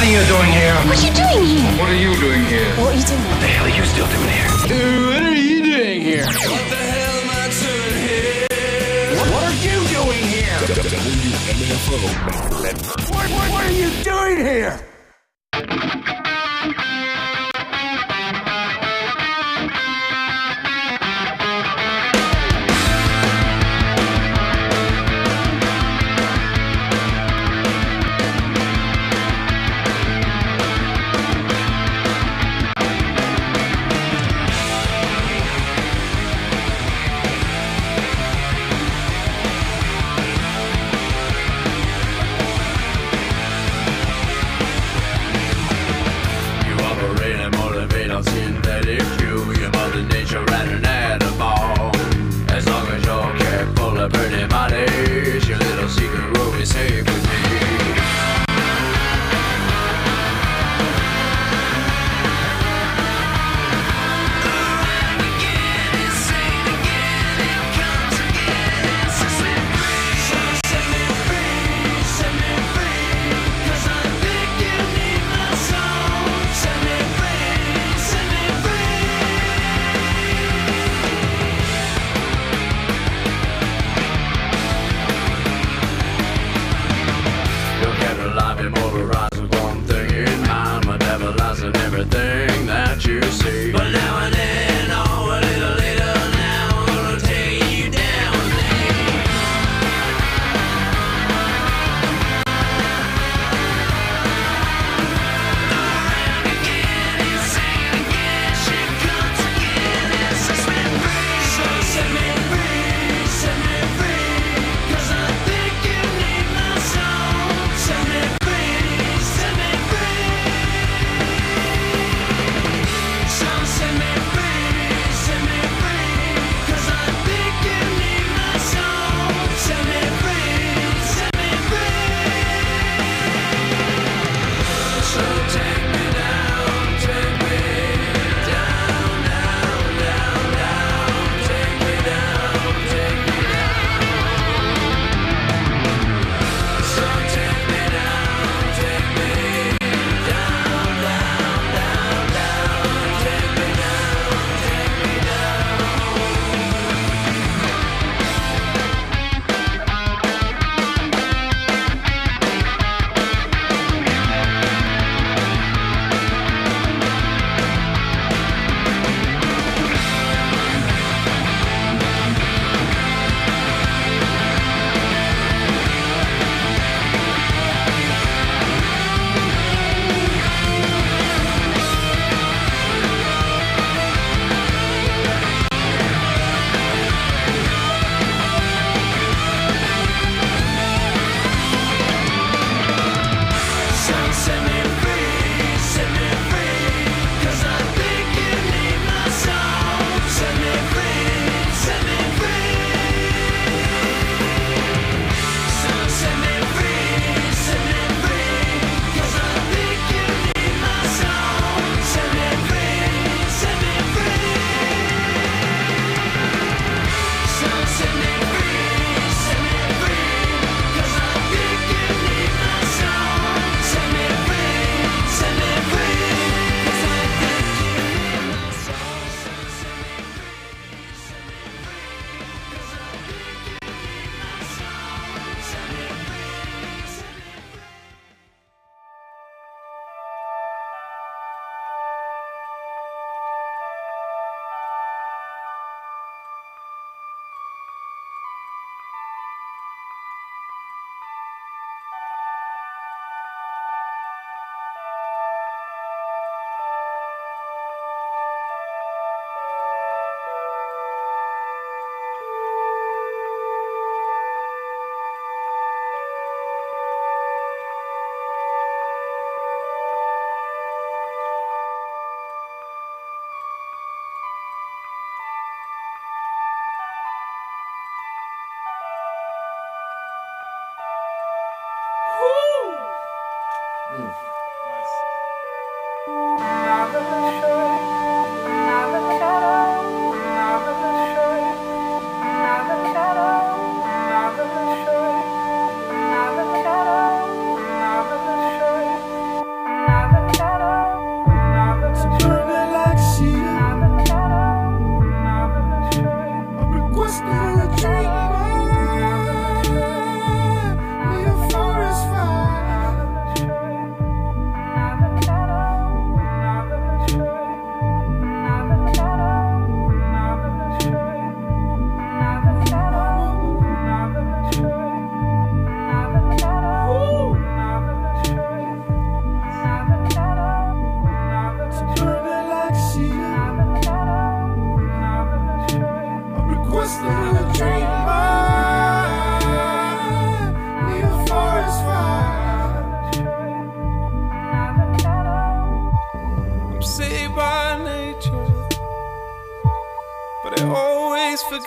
you doing here? What are you doing here? What are you doing here? What are you doing? What the hell are you still doing here? What are you doing here? What the hell am I doing here? What are you doing here? WMFO. What are you doing here?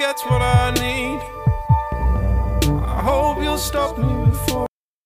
that's what I need. I hope you'll stop me before.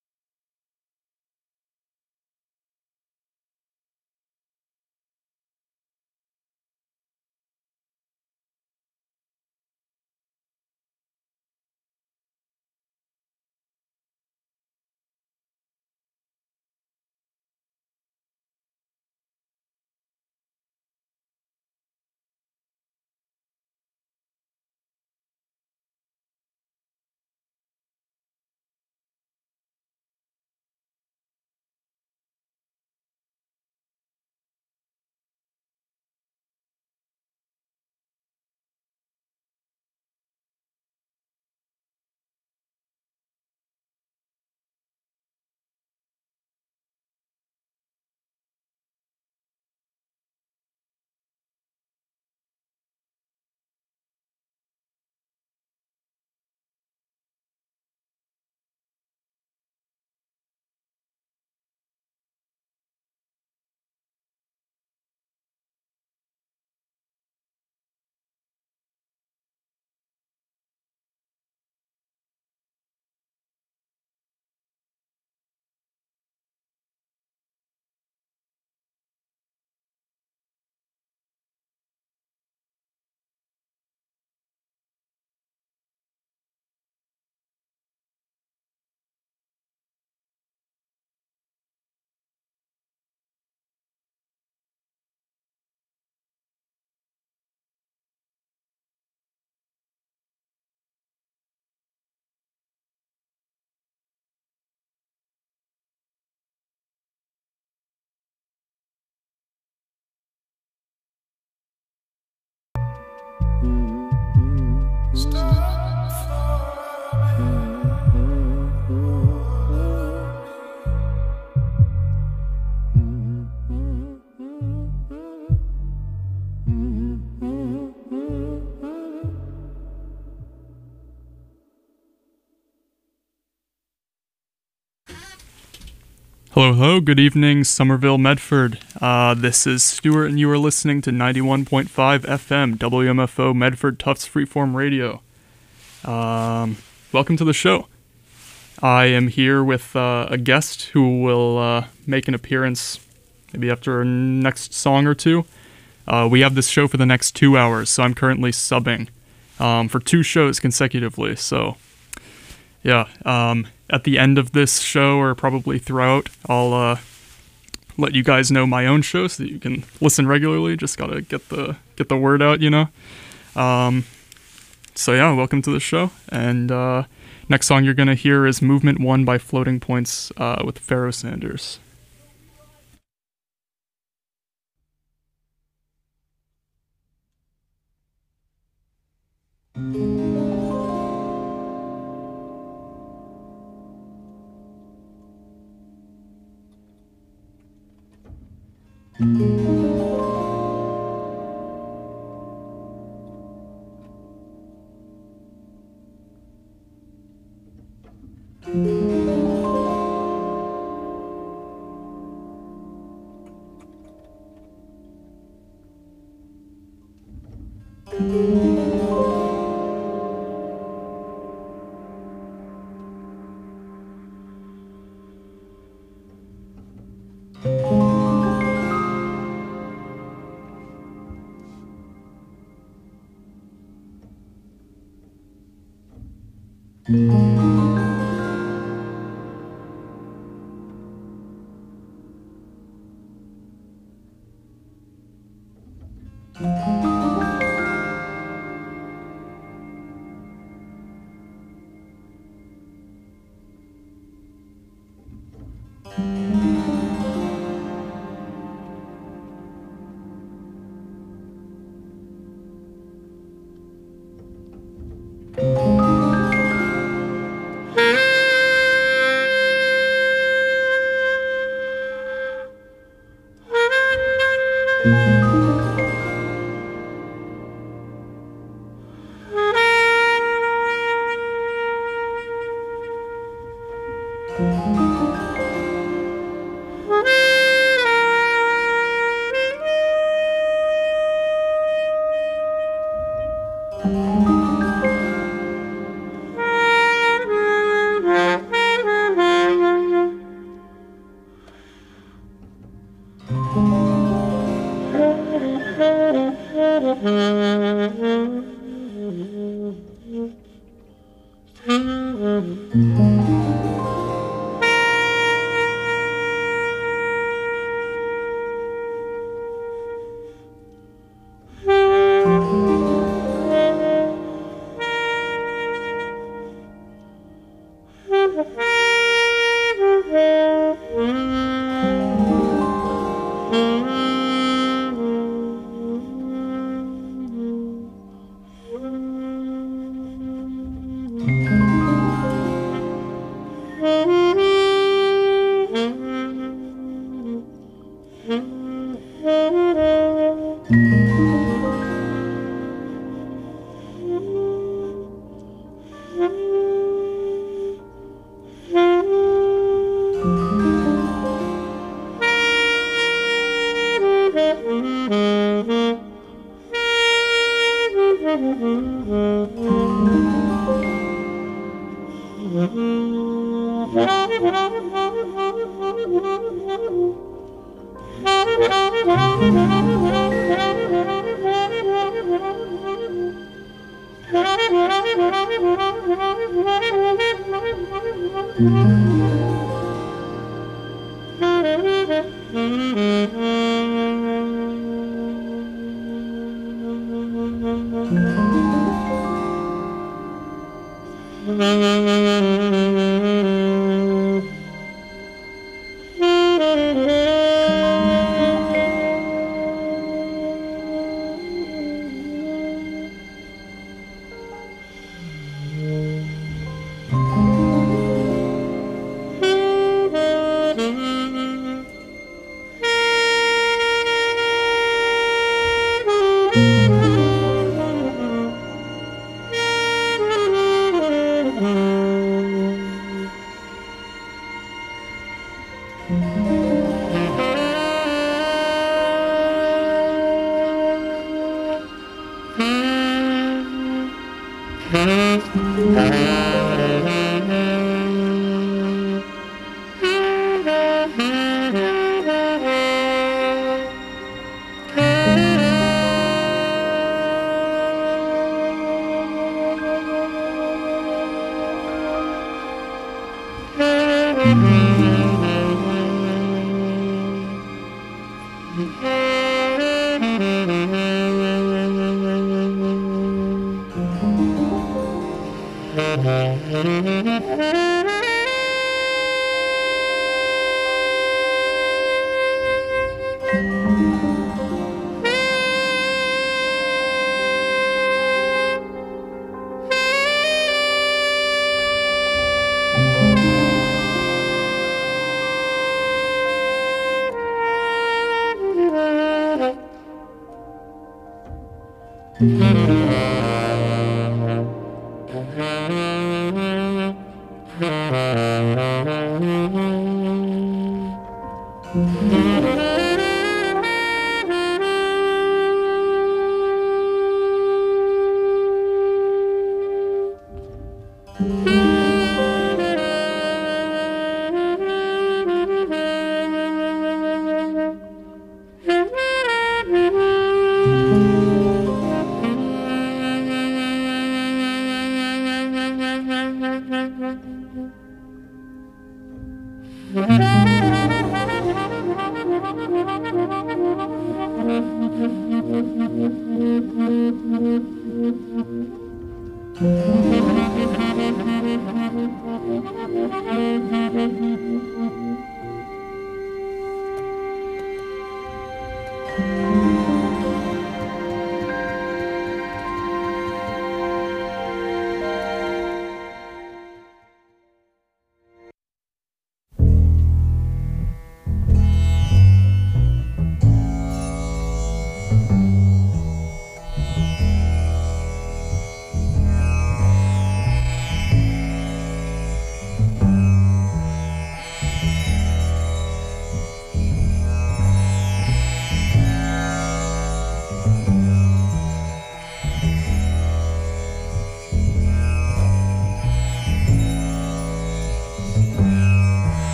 Hello, hello, good evening, Somerville, Medford. This is Stuart, and you are listening to 91.5 FM, WMFO, Medford Tufts Freeform Radio. Welcome to the show. I am here with a guest who will make an appearance maybe after our next song or two. We have this show for the next 2 hours, so I'm currently subbing for 2 shows consecutively, so yeah. At the end of this show, or probably throughout, I'll let you guys know my own show so that you can listen regularly. Just gotta get the word out, you know. So yeah, welcome to the show. And next song you're gonna hear is Movement 1 by Floating Points with Pharoah Sanders.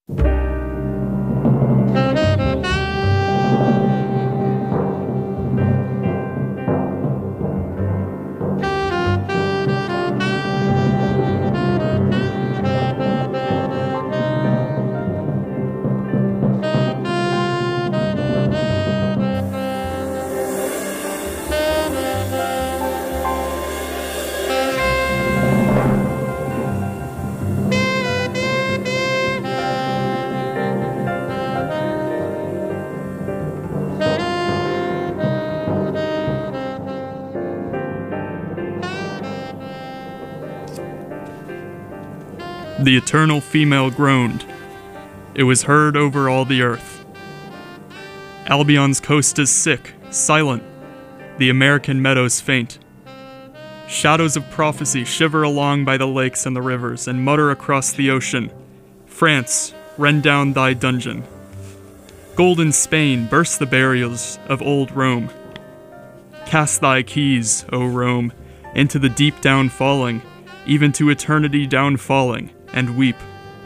The eternal female groaned. It was heard over all the earth. Albion's coast is sick, silent. The American meadows faint. Shadows of prophecy shiver along by the lakes and the rivers and mutter across the ocean. France, rend down thy dungeon. Golden Spain, burst the barriers of old Rome. Cast thy keys, O Rome, into the deep down falling, even to eternity down falling, and weep.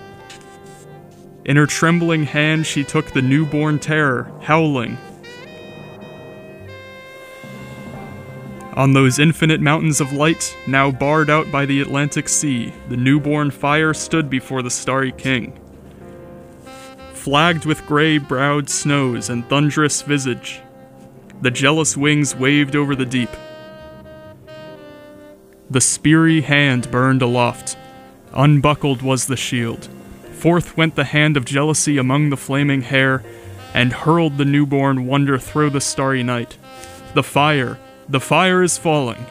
In her trembling hand she took the newborn terror, howling. On those infinite mountains of light, now barred out by the Atlantic Sea, the newborn fire stood before the starry king. Flagged with gray-browed snows and thunderous visage, the jealous wings waved over the deep. The speary hand burned aloft. Unbuckled was the shield. Forth went the hand of jealousy among the flaming hair, and hurled the newborn wonder through the starry night. The fire is falling.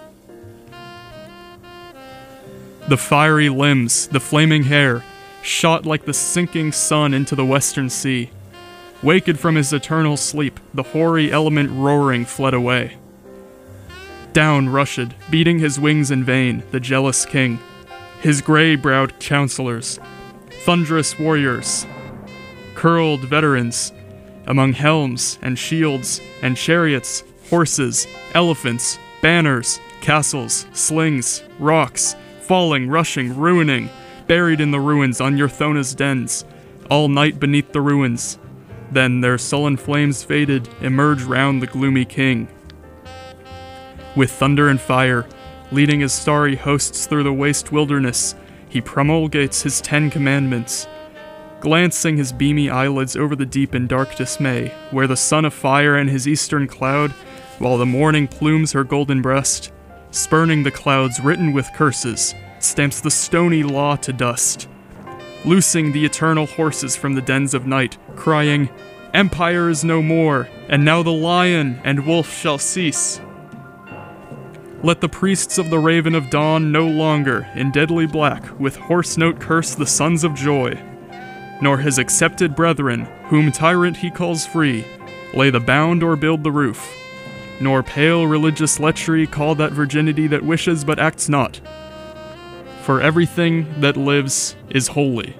The fiery limbs, the flaming hair, shot like the sinking sun into the western sea. Waked from his eternal sleep, the hoary element roaring fled away. Down rushed, beating his wings in vain, the jealous king. His gray-browed counselors, thunderous warriors, curled veterans, among helms and shields and chariots, horses, elephants, banners, castles, slings, rocks, falling, rushing, ruining, buried in the ruins on Urthona's dens, all night beneath the ruins. Then their sullen flames faded, emerge round the gloomy king. With thunder and fire, leading his starry hosts through the waste wilderness, he promulgates his 10 commandments, glancing his beamy eyelids over the deep in dark dismay, where the sun of fire and his eastern cloud, while the morning plumes her golden breast, spurning the clouds written with curses, stamps the stony law to dust, loosing the eternal horses from the dens of night, crying, "Empire is no more, and now the lion and wolf shall cease." Let the priests of the Raven of Dawn no longer, in deadly black, with hoarse note curse the sons of joy, nor his accepted brethren, whom tyrant he calls free, lay the bound or build the roof, nor pale religious lechery call that virginity that wishes but acts not. For everything that lives is holy.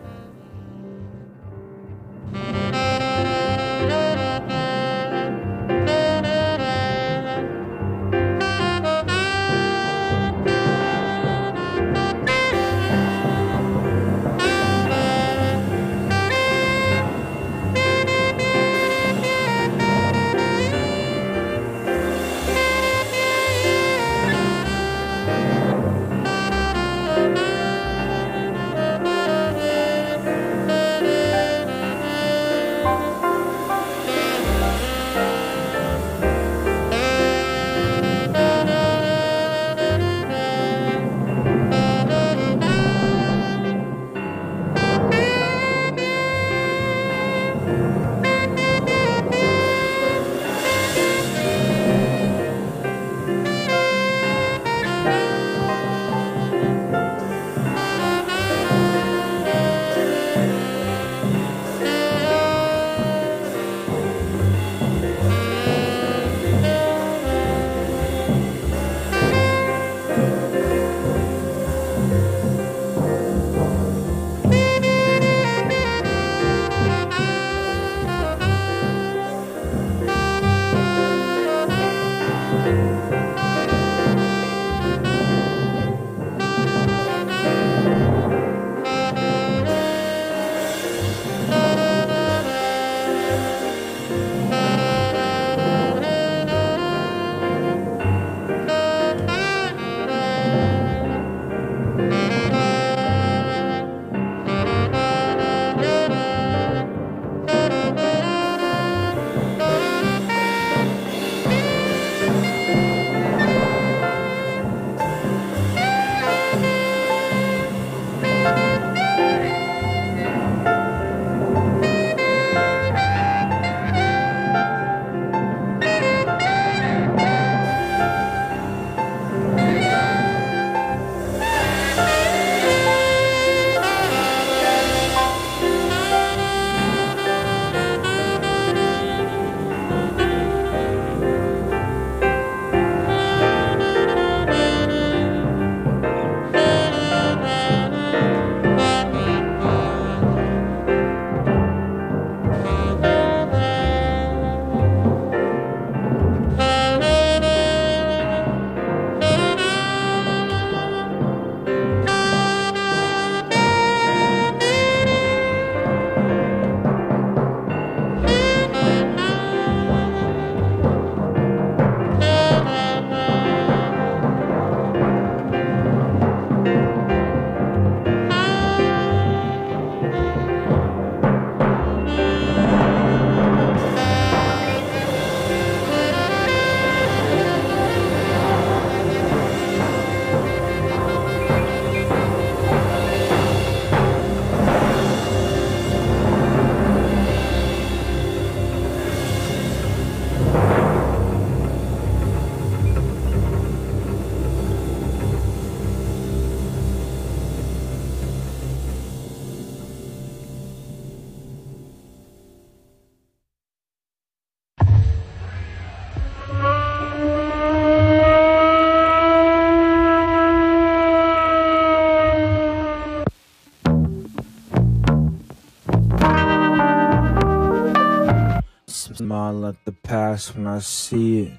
glass when I see it.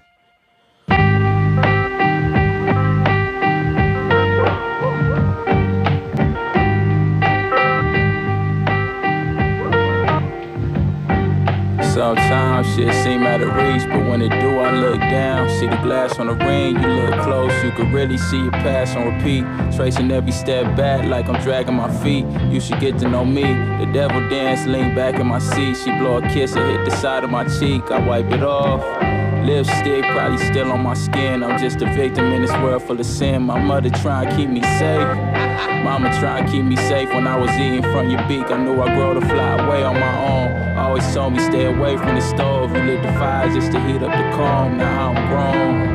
Sometimes shit seem out of reach, but when it do, I look down. See the glass on the ring, you look close, you could really see it pass on repeat. Tracing every step back like I'm dragging my feet. You should get to know me. The devil dance, lean back in my seat. She blow a kiss and hit the side of my cheek. I wipe it off. Lipstick probably still on my skin. I'm just a victim in this world full of sin. My mother trying to keep me safe. Mama trying to keep me safe. When I was eating from your beak, I knew I'd grow to fly away on my own. Always told me stay away from the stove. You lit the fire just to heat up the calm. Now I'm grown.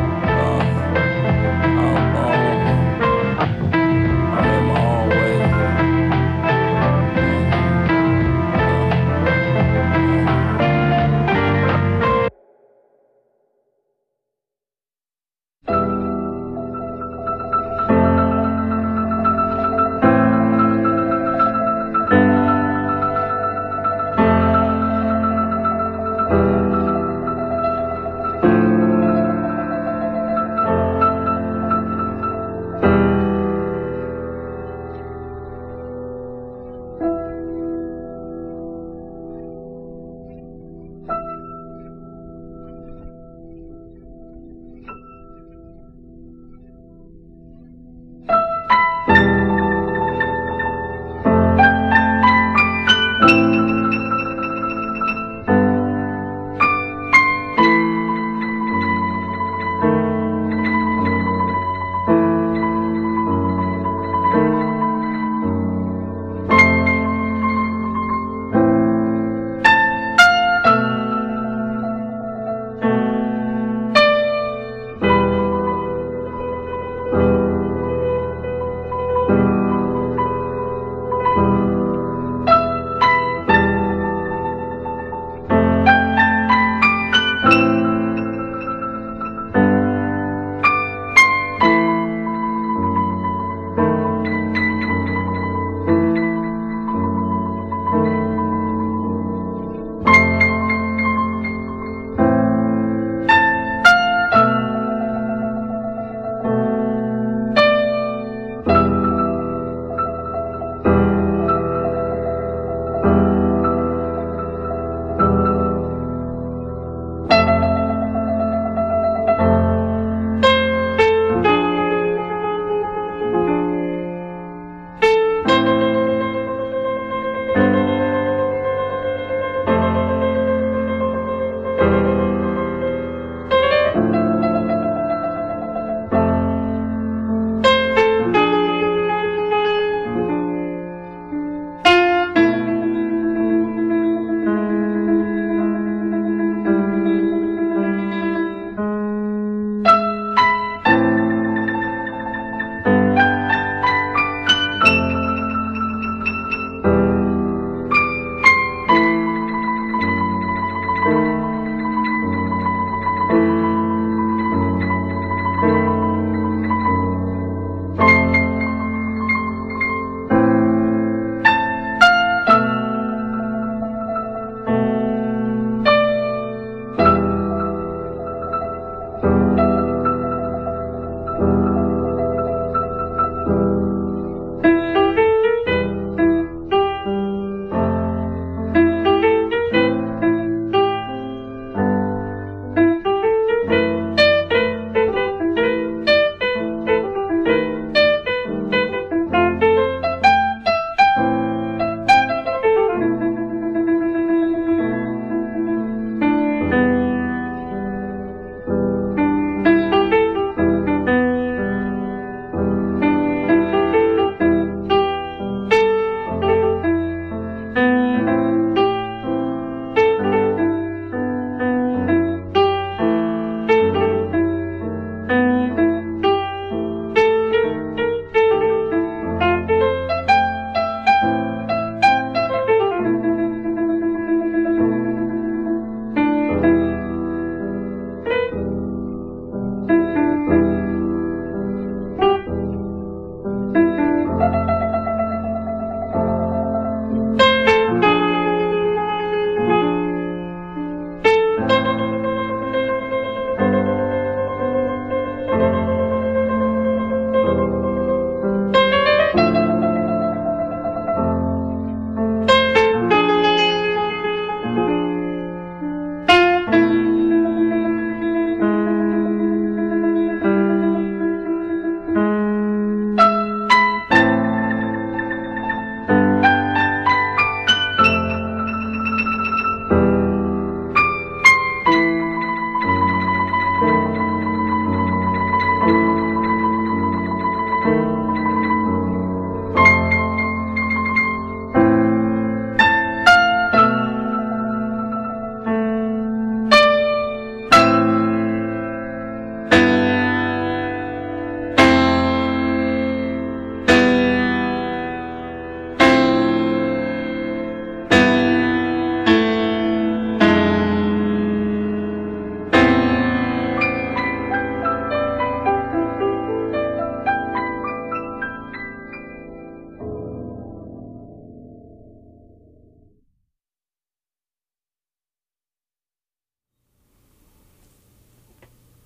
I'm grown. I'm in my own way.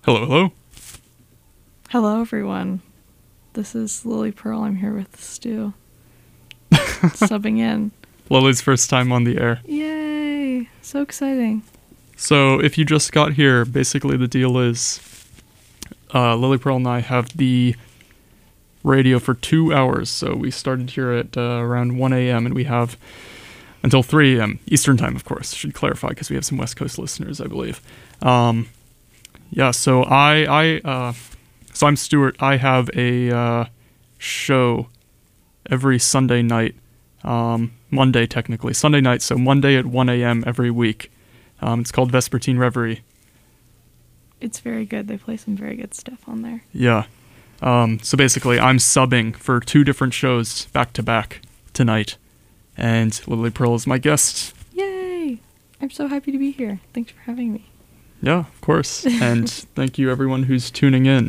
Hello, hello. Hello, everyone. This is Lily Pearl. I'm here with Stu. Subbing in. Lily's first time on the air. Yay! So exciting. So, if you just got here, basically the deal is Lily Pearl and I have the radio for 2 hours. So, we started here at around 1 a.m. and we have until 3 a.m. Eastern Time, of course. Should clarify because we have some West Coast listeners, I believe. Yeah, so so I'm Stuart. I have a show every Sunday night, Monday technically, Sunday night, so Monday at 1 a.m. every week. It's called Vespertine Reverie. It's very good. They play some very good stuff on there. Yeah. So basically, I'm subbing for 2 different shows back to back tonight, and Lily Pearl is my guest. Yay! I'm so happy to be here. Thanks for having me. Yeah, of course. And thank you everyone who's tuning in.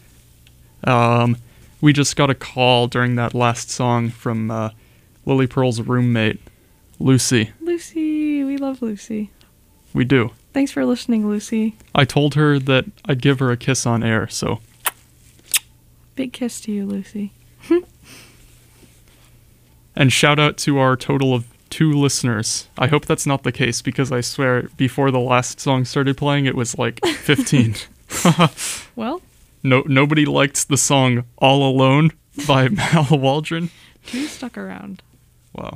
We just got a call during that last song from Lily Pearl's roommate, Lucy. Lucy! We love Lucy. We do. Thanks for listening, Lucy. I told her that I'd give her a kiss on air, so... Big kiss to you, Lucy. And shout out to our total of 2 listeners. I hope that's not the case, because I swear, before the last song started playing, it was like 15. Well, Nobody liked the song All Alone by Mal Waldron. 2 stuck around. Wow.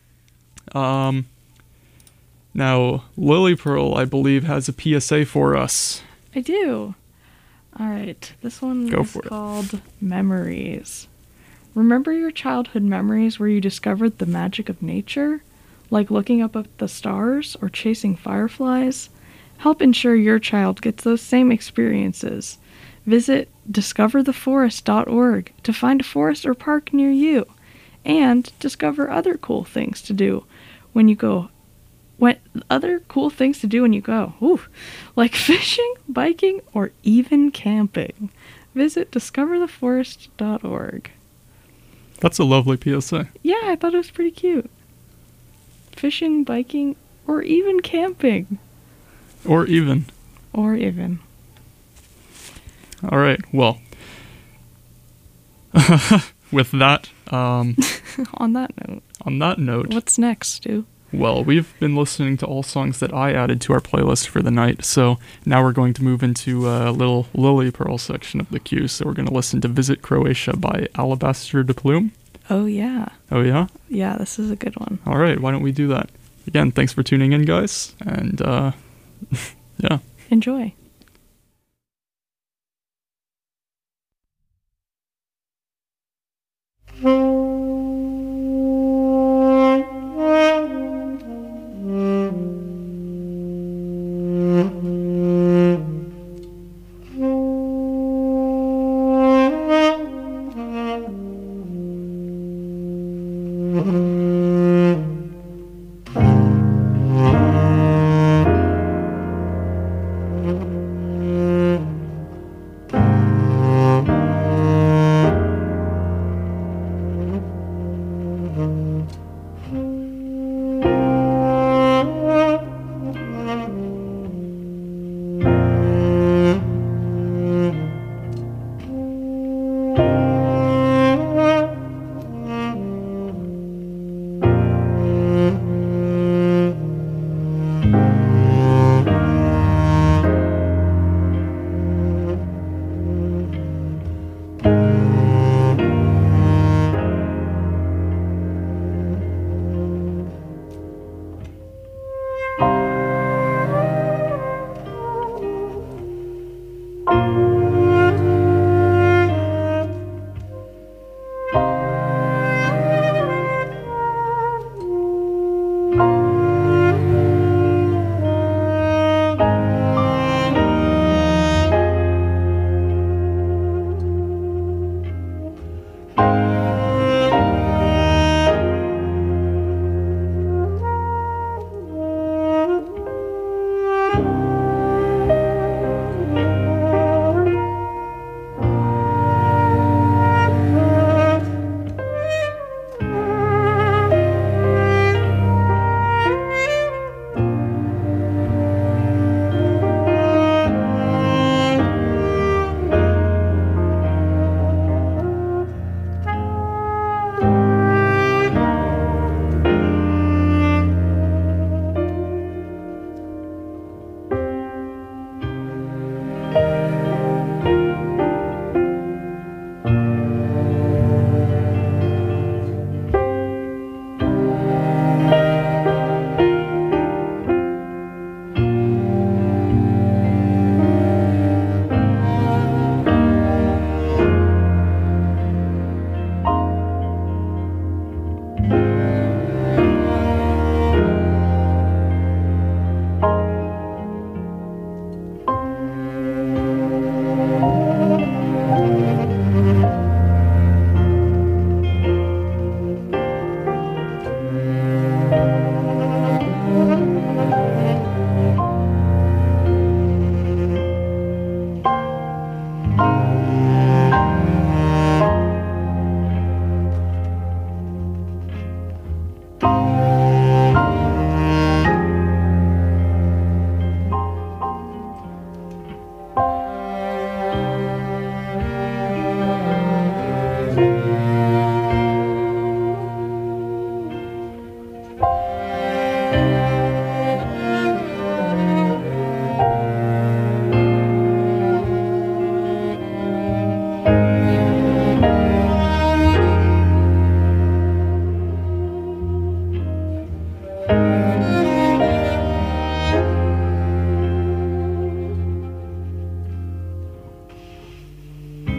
Now, Lily Pearl, I believe, has a PSA for us. I do. All right. This one Go is for it. called Memories. Remember your childhood memories where you discovered the magic of nature? Like looking up at the stars or chasing fireflies? Help ensure your child gets those same experiences. Visit discovertheforest.org to find a forest or park near you, and discover other cool things to do when you go. Ooh, like fishing, biking, or even camping. Visit discovertheforest.org. That's a lovely PSA. Yeah, I thought it was pretty cute. Fishing, biking, or even camping. Or even. Or even. All right, well. With that, On that note, what's next, Stu? well, we've been listening to all songs that I added to our playlist for the night, so now we're going to move into a little Lily Pearl section of the queue, so we're going to listen to Visit Croatia by Alabaster de Plume. Oh, yeah. Oh, yeah? Yeah, this is a good one. All right, why don't we do that? Again, thanks for tuning in, guys, and, yeah. Enjoy.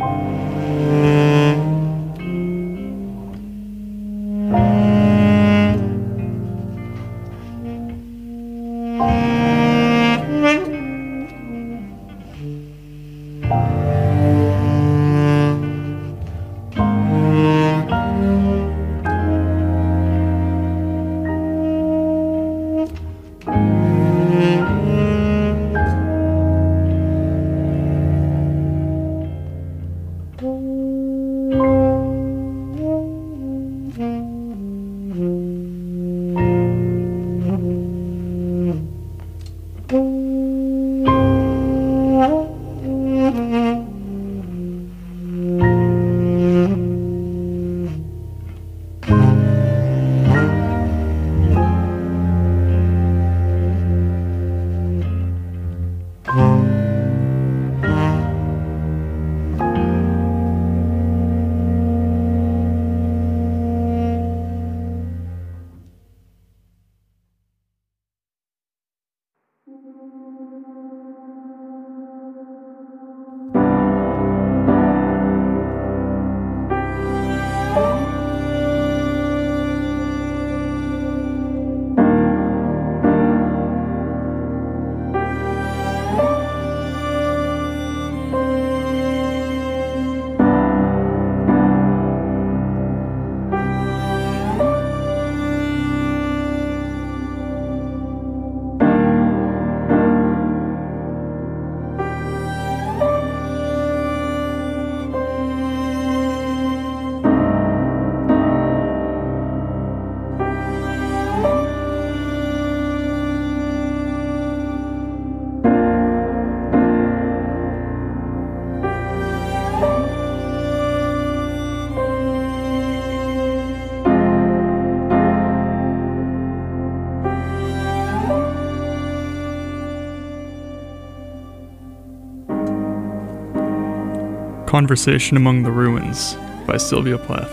Conversation Among the Ruins by Sylvia Plath.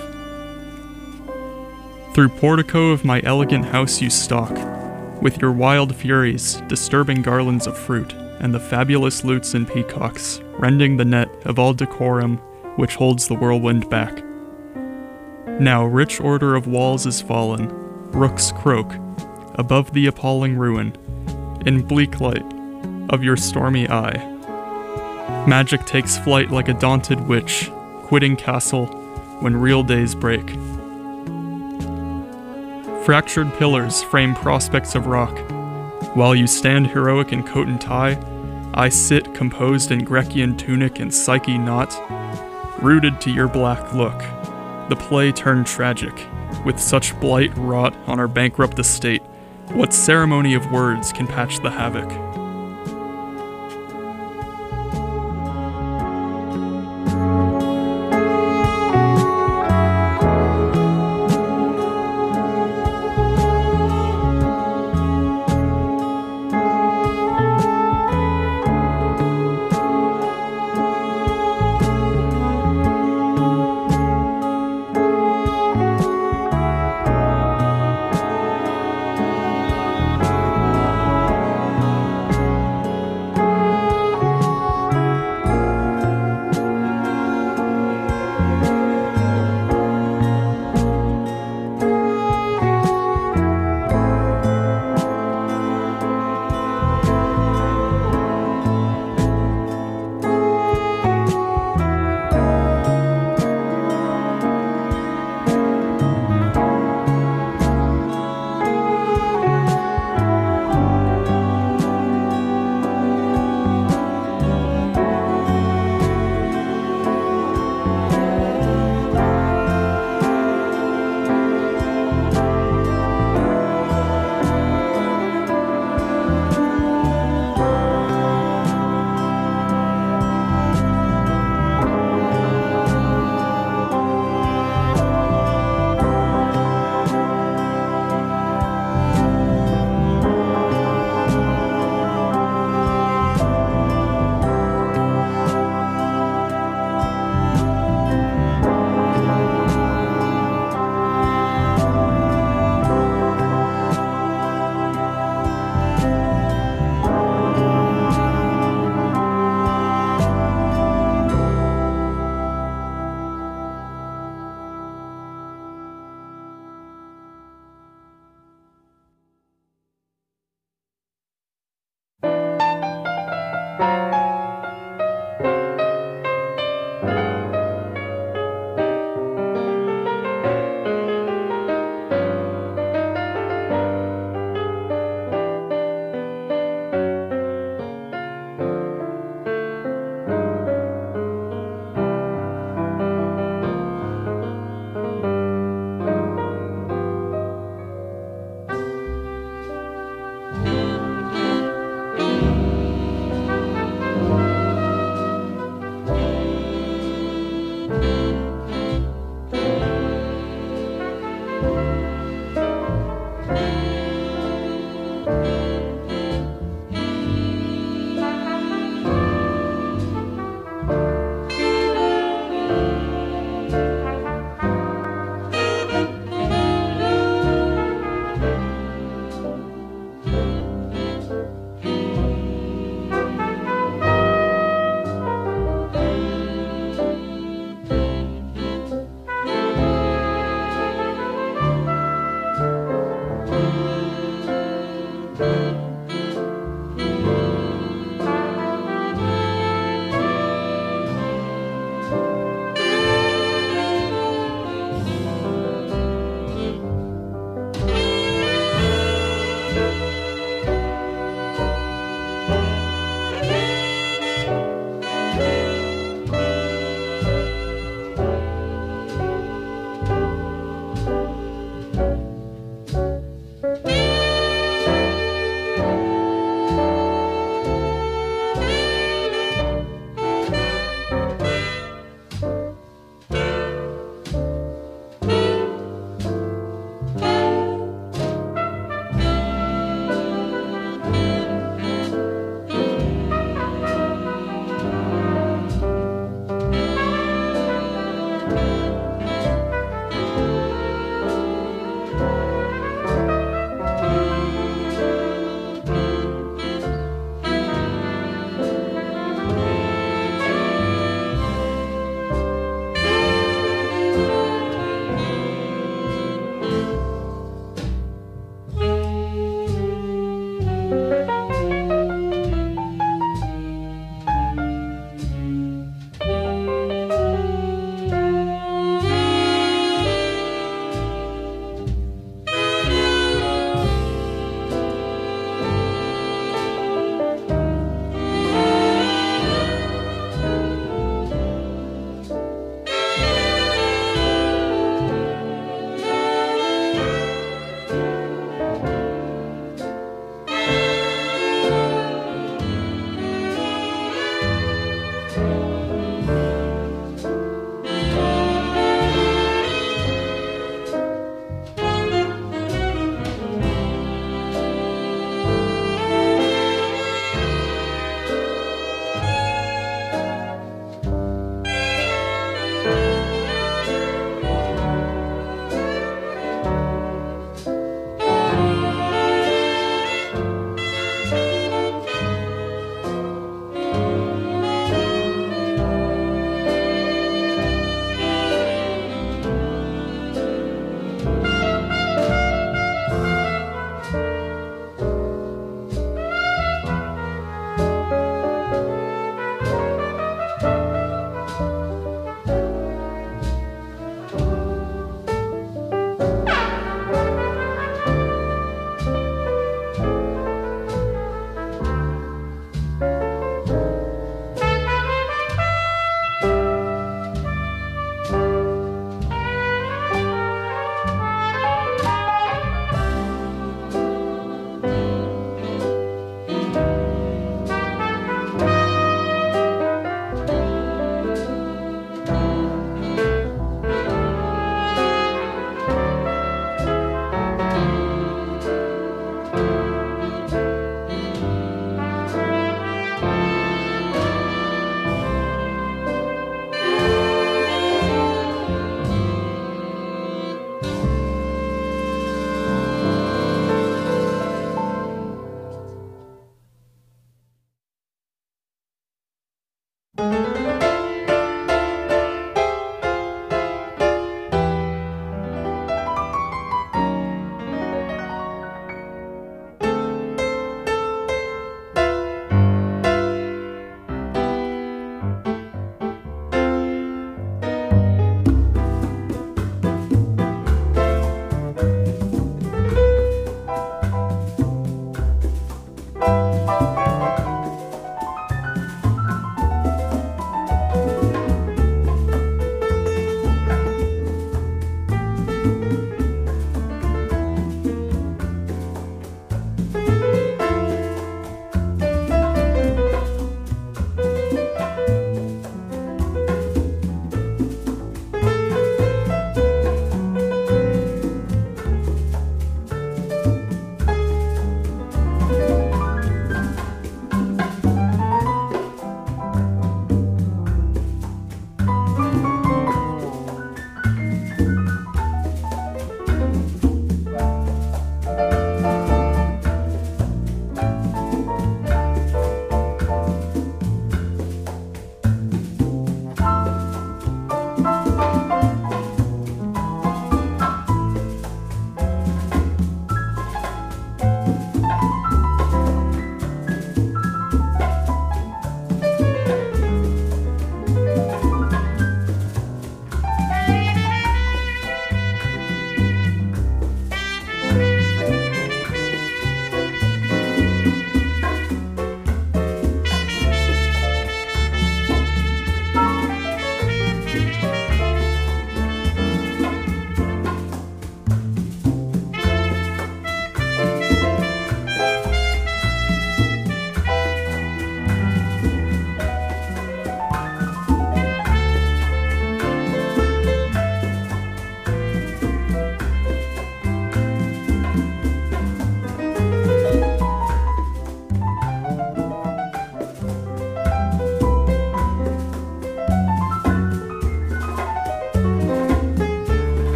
Through portico of my elegant house you stalk, with your wild furies, disturbing garlands of fruit, and the fabulous lutes and peacocks, rending the net of all decorum which holds the whirlwind back. Now rich order of walls is fallen, rooks croak, above the appalling ruin, in bleak light of your stormy eye. Magic takes flight like a daunted witch, quitting castle when real days break. Fractured pillars frame prospects of rock. While you stand heroic in coat and tie, I sit composed in Grecian tunic and Psyche knot, rooted to your black look. The play turned tragic, with such blight wrought on our bankrupt estate. What ceremony of words can patch the havoc?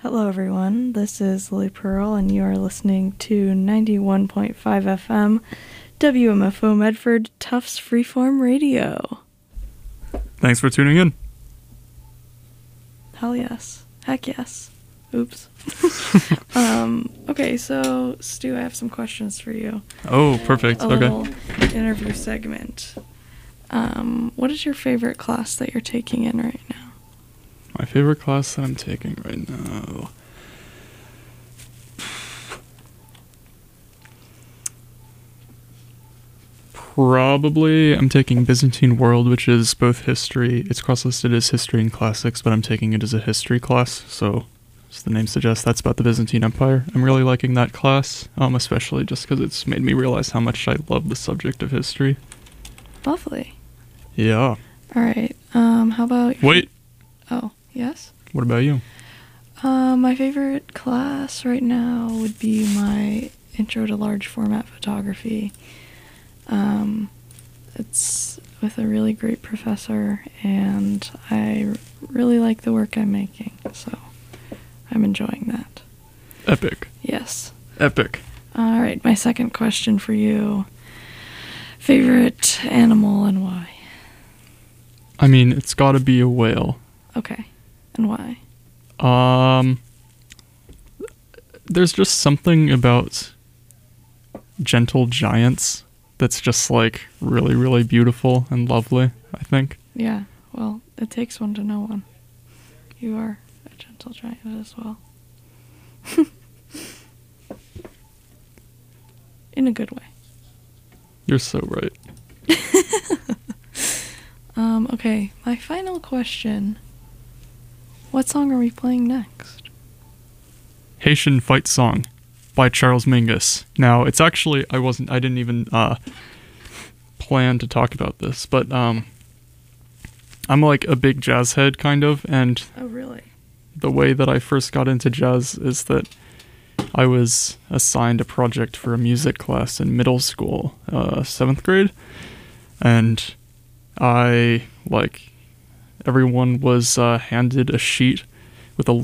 Hello, everyone. This is Lily Pearl, and you are listening to 91.5 FM, WMFO Medford, Tufts Freeform Radio. Thanks for tuning in. Hell yes. Heck yes. Oops. Okay, so, Stu, I have some questions for you. Oh, perfect. A Okay. little interview segment. What is your favorite class that you're taking in right now? My favorite class that I'm taking right now. Probably I'm taking Byzantine World, which is both history. It's cross-listed as history and classics, but I'm taking it as a history class. So, as the name suggests, that's about the Byzantine Empire. I'm really liking that class, especially just because it's made me realize how much I love the subject of history. Lovely. Yeah. All right. How about... Wait. Oh, yes? What about you? My favorite class right now would be my Intro to Large Format Photography. It's with a really great professor, and I really like the work I'm making, so I'm enjoying that. Epic. Yes. Epic. All right, my second question for you. Favorite animal and why? I mean, it's gotta be a whale. Okay, and why? There's just something about gentle giants that's just like really, really beautiful and lovely, I think. Yeah, well, it takes one to know one. You are a gentle giant as well. In a good way. You're so right. Okay, my final question. What song are we playing next? Haitian Fight Song by Charles Mingus. Now, it's actually, I didn't even plan to talk about this, but I'm like a big jazz head, kind of, and Oh, really? the way that I first got into jazz is that I was assigned a project for a music class in middle school, 7th grade, and everyone was handed a sheet with a